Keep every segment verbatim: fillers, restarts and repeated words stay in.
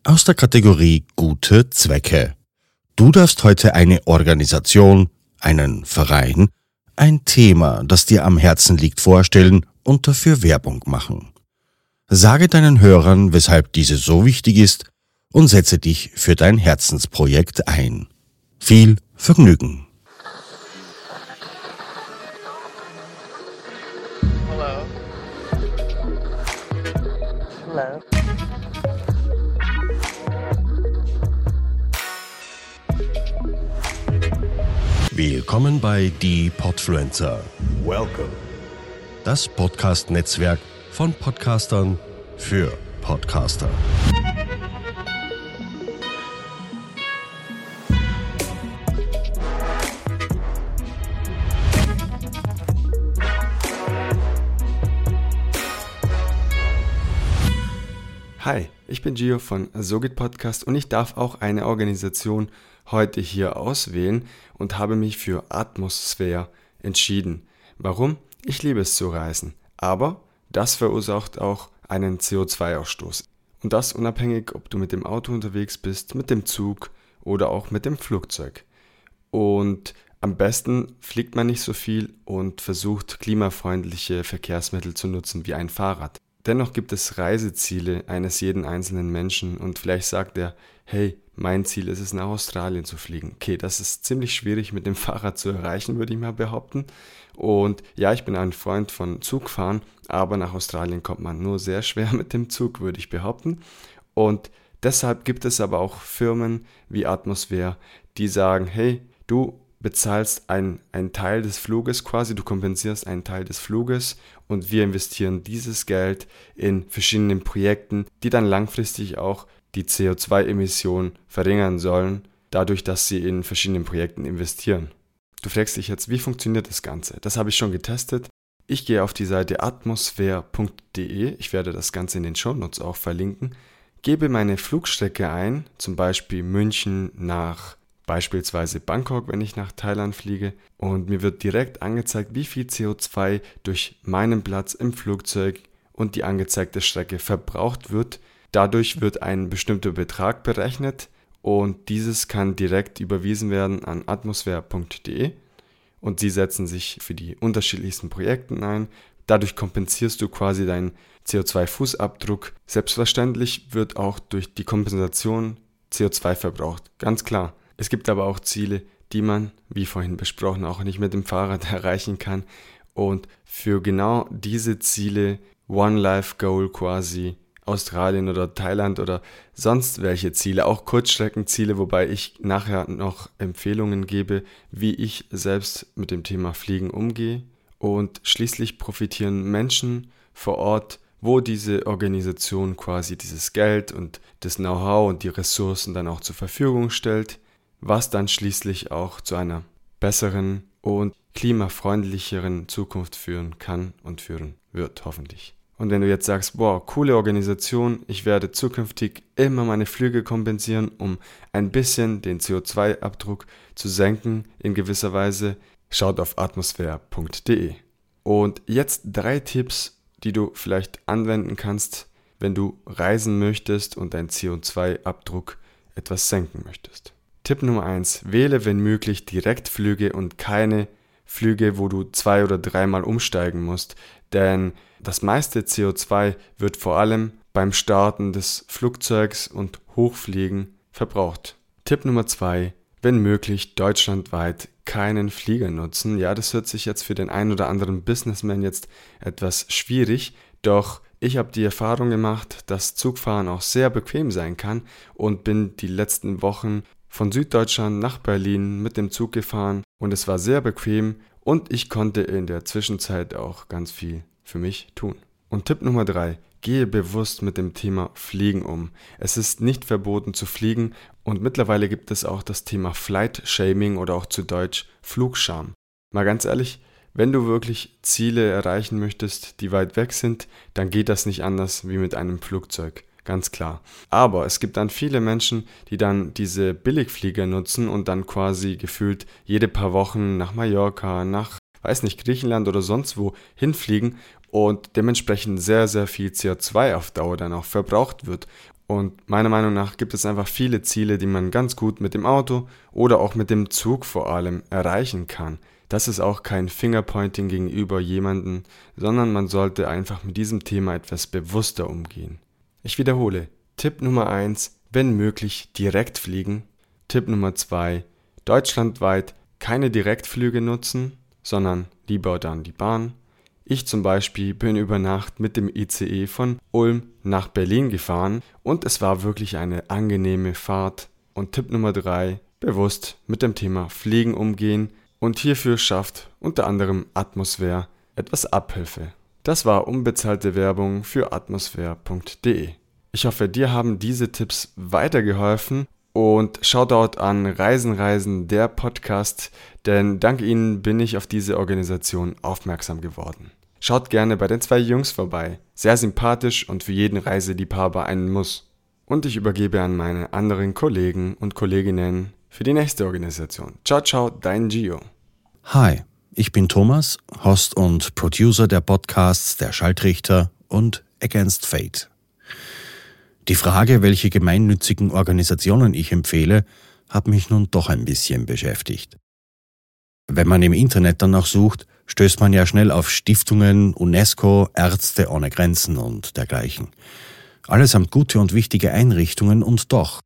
aus der Kategorie Gute Zwecke. Du darfst heute eine Organisation, einen Verein, ein Thema, das dir am Herzen liegt, vorstellen und dafür Werbung machen. Sage deinen Hörern, weshalb diese so wichtig ist und setze dich für dein Herzensprojekt ein. Viel Vergnügen! Hello. Hello. Willkommen bei Die Podfluencer. Welcome. Das Podcast-Netzwerk von Podcastern für Podcaster. Hi, ich bin Gio von SoGit Podcast und ich darf auch eine Organisation heute hier auswählen und habe mich für Atmosphäre entschieden. Warum? Ich liebe es zu reisen, aber das verursacht auch einen C O zwei Ausstoß. Und das unabhängig, ob du mit dem Auto unterwegs bist, mit dem Zug oder auch mit dem Flugzeug. Und am besten fliegt man nicht so viel und versucht klimafreundliche Verkehrsmittel zu nutzen wie ein Fahrrad. Dennoch gibt es Reiseziele eines jeden einzelnen Menschen und vielleicht sagt er, hey, mein Ziel ist es, nach Australien zu fliegen. Okay, das ist ziemlich schwierig mit dem Fahrrad zu erreichen, würde ich mal behaupten. Und ja, ich bin ein Freund von Zugfahren, aber nach Australien kommt man nur sehr schwer mit dem Zug, würde ich behaupten. Und deshalb gibt es aber auch Firmen wie Atmosphäre, die sagen, hey, du bezahlst einen, einen Teil des Fluges quasi, du kompensierst einen Teil des Fluges und wir investieren dieses Geld in verschiedene Projekten, die dann langfristig auch die C O zwei Emissionen verringern sollen, dadurch, dass sie in verschiedenen Projekten investieren. Du fragst dich jetzt, wie funktioniert das Ganze? Das habe ich schon getestet. Ich gehe auf die Seite atmosphäre punkt de, ich werde das Ganze in den Shownotes auch verlinken, gebe meine Flugstrecke ein, zum Beispiel München nach beispielsweise Bangkok, wenn ich nach Thailand fliege, und mir wird direkt angezeigt, wie viel C O zwei durch meinen Platz im Flugzeug und die angezeigte Strecke verbraucht wird. Dadurch wird ein bestimmter Betrag berechnet und dieses kann direkt überwiesen werden an atmosphäre punkt de und sie setzen sich für die unterschiedlichsten Projekte ein. Dadurch kompensierst du quasi deinen C O zwei Fußabdruck. Selbstverständlich wird auch durch die Kompensation C O zwei verbraucht, ganz klar. Es gibt aber auch Ziele, die man, wie vorhin besprochen, auch nicht mit dem Fahrrad erreichen kann. Und für genau diese Ziele, One Life Goal quasi, Australien oder Thailand oder sonst welche Ziele, auch Kurzstreckenziele, wobei ich nachher noch Empfehlungen gebe, wie ich selbst mit dem Thema Fliegen umgehe. Und schließlich profitieren Menschen vor Ort, wo diese Organisation quasi dieses Geld und das Know-how und die Ressourcen dann auch zur Verfügung stellt, was dann schließlich auch zu einer besseren und klimafreundlicheren Zukunft führen kann und führen wird, hoffentlich. Und wenn du jetzt sagst, boah, coole Organisation, ich werde zukünftig immer meine Flüge kompensieren, um ein bisschen den C O zwei Abdruck zu senken in gewisser Weise, schaut auf atmosphäre punkt de. Und jetzt drei Tipps, die du vielleicht anwenden kannst, wenn du reisen möchtest und deinen C O zwei Abdruck etwas senken möchtest. Tipp Nummer eins, wähle wenn möglich Direktflüge und keine Flüge, wo du zwei- oder dreimal umsteigen musst, denn das meiste C O zwei wird vor allem beim Starten des Flugzeugs und Hochfliegen verbraucht. Tipp Nummer zwei, wenn möglich deutschlandweit keinen Flieger nutzen. Ja, das hört sich jetzt für den einen oder anderen Businessman jetzt etwas schwierig, doch ich habe die Erfahrung gemacht, dass Zugfahren auch sehr bequem sein kann und bin die letzten Wochen von Süddeutschland nach Berlin mit dem Zug gefahren und es war sehr bequem und ich konnte in der Zwischenzeit auch ganz viel für mich tun. Und Tipp Nummer drei, gehe bewusst mit dem Thema Fliegen um. Es ist nicht verboten zu fliegen und mittlerweile gibt es auch das Thema Flight Shaming oder auch zu Deutsch Flugscham. Mal ganz ehrlich, wenn du wirklich Ziele erreichen möchtest, die weit weg sind, dann geht das nicht anders wie mit einem Flugzeug. Ganz klar. Aber es gibt dann viele Menschen, die dann diese Billigflieger nutzen und dann quasi gefühlt jede paar Wochen nach Mallorca, nach, weiß nicht, Griechenland oder sonst wo hinfliegen und dementsprechend sehr, sehr viel C O zwei auf Dauer dann auch verbraucht wird. Und meiner Meinung nach gibt es einfach viele Ziele, die man ganz gut mit dem Auto oder auch mit dem Zug vor allem erreichen kann. Das ist auch kein Fingerpointing gegenüber jemandem, sondern man sollte einfach mit diesem Thema etwas bewusster umgehen. Ich wiederhole, Tipp Nummer eins, wenn möglich direkt fliegen. Tipp Nummer zwei, deutschlandweit keine Direktflüge nutzen, sondern lieber dann die Bahn. Ich zum Beispiel bin über Nacht mit dem I C E von Ulm nach Berlin gefahren und es war wirklich eine angenehme Fahrt. Und Tipp Nummer drei, bewusst mit dem Thema Fliegen umgehen und hierfür schafft unter anderem Atmosphäre etwas Abhilfe. Das war unbezahlte Werbung für atmosphäre punkt de. Ich hoffe, dir haben diese Tipps weitergeholfen. Und Shoutout an Reisen, Reisen, der Podcast, denn dank ihnen bin ich auf diese Organisation aufmerksam geworden. Schaut gerne bei den zwei Jungs vorbei, sehr sympathisch und für jeden Reiseliebhaber ein Muss. Und ich übergebe an meine anderen Kollegen und Kolleginnen für die nächste Organisation. Ciao, ciao, dein Gio. Hi, ich bin Thomas, Host und Producer der Podcasts Der Schalltrichter und Against Fate. Die Frage, welche gemeinnützigen Organisationen ich empfehle, hat mich nun doch ein bisschen beschäftigt. Wenn man im Internet danach sucht, stößt man ja schnell auf Stiftungen, UNESCO, Ärzte ohne Grenzen und dergleichen. Allesamt gute und wichtige Einrichtungen und doch.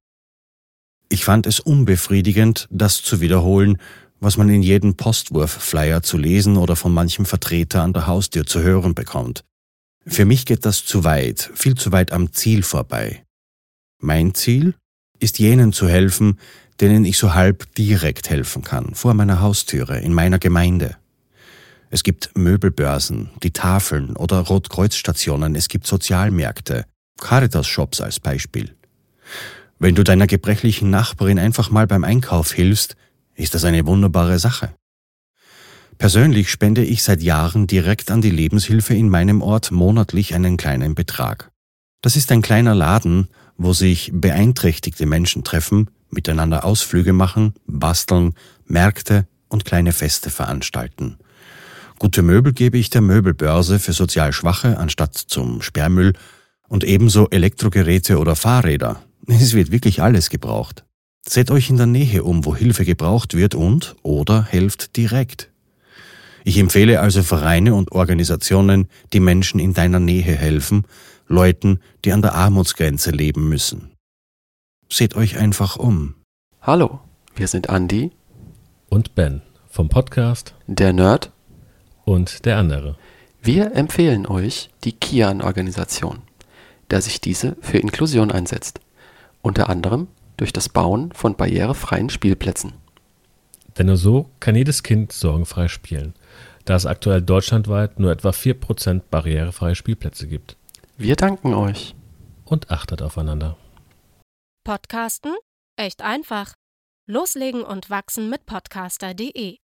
Ich fand es unbefriedigend, das zu wiederholen, was man in jedem Postwurf-Flyer zu lesen oder von manchem Vertreter an der Haustür zu hören bekommt. Für mich geht das zu weit, viel zu weit am Ziel vorbei. Mein Ziel ist jenen zu helfen, denen ich so halb direkt helfen kann, vor meiner Haustüre, in meiner Gemeinde. Es gibt Möbelbörsen, die Tafeln oder Rotkreuzstationen, es gibt Sozialmärkte, Caritas-Shops als Beispiel. Wenn du deiner gebrechlichen Nachbarin einfach mal beim Einkauf hilfst, ist das eine wunderbare Sache. Persönlich spende ich seit Jahren direkt an die Lebenshilfe in meinem Ort monatlich einen kleinen Betrag. Das ist ein kleiner Laden, wo sich beeinträchtigte Menschen treffen, miteinander Ausflüge machen, basteln, Märkte und kleine Feste veranstalten. Gute Möbel gebe ich der Möbelbörse für sozial Schwache anstatt zum Sperrmüll und ebenso Elektrogeräte oder Fahrräder. Es wird wirklich alles gebraucht. Seht euch in der Nähe um, wo Hilfe gebraucht wird und oder helft direkt. Ich empfehle also Vereine und Organisationen, die Menschen in deiner Nähe helfen, Leuten, die an der Armutsgrenze leben müssen. Seht euch einfach um. Hallo, wir sind Andi und Ben vom Podcast Der Nerd und der andere. Wir empfehlen euch die Kian-Organisation, der sich diese für Inklusion einsetzt, unter anderem durch das Bauen von barrierefreien Spielplätzen. Denn nur so kann jedes Kind sorgenfrei spielen, da es aktuell deutschlandweit nur etwa vier Prozent barrierefreie Spielplätze gibt. Wir danken euch. Und achtet aufeinander. Podcasten? Echt einfach. Loslegen und wachsen mit podcaster punkt de